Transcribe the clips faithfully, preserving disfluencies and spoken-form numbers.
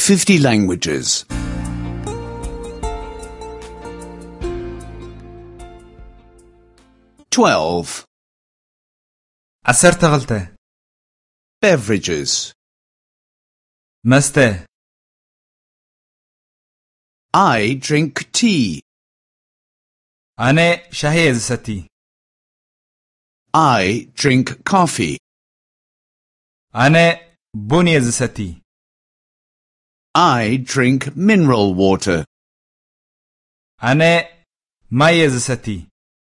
fifty languages. twelve. عسرت غلطة. Beverages. مسته. I drink tea. أنا شاهي زستي. I drink coffee. أنا بني زستي. I drink mineral water. أنا ماي زستي.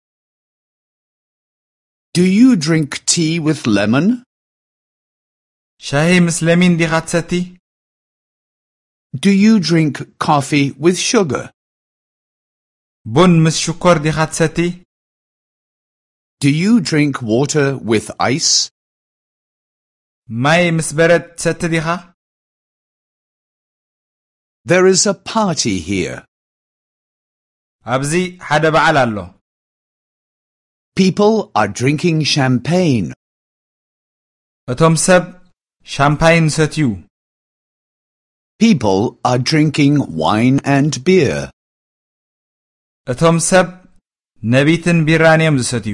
Do you drink tea with lemon? شاهي مسلمين دي غاتستي. Do you drink coffee with sugar? بن مس شكر دي غاتستي. Do you drink water with ice? ماي مسبرد ست ديها. There is a party here. أبزي حدا بعل الله. People are drinking champagne. أتوم سب شامباين ستيو. People are drinking wine and beer. أتوم سب نبيتن بيرانيم ستيو.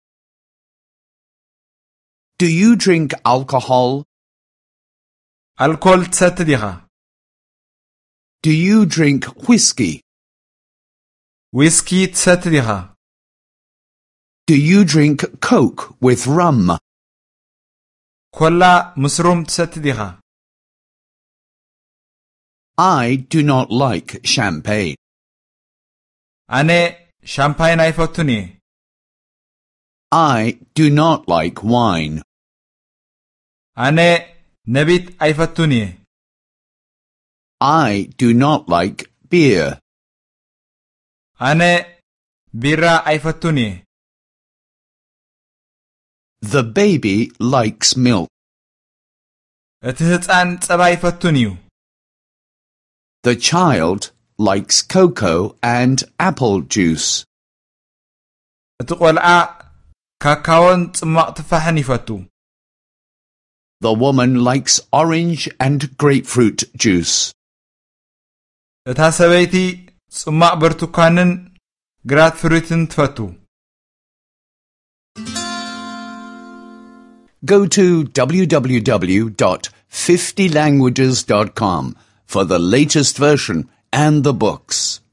Do you drink alcohol? الكول ست ديها. Do you drink whiskey? ويسكي ست ديها. Do you drink Coke with rum? كولا مسروم ست ديها. I do not like champagne. أنا شامباين أيفتني. I do not like wine. أنا نبيت أيفتني. I do not like beer. أنا بيرا أيفتني. The baby likes milk. اتهتان صبا يفتنيو. The child likes cocoa and apple juice. اتقولع كاكاون صماق تفاحن يفتو. The woman likes orange and grapefruit juice. اتا سبيتي صماق برتقانن جرات فروتن تفتو. Go to w w w dot fifty languages dot com for the latest version and the books.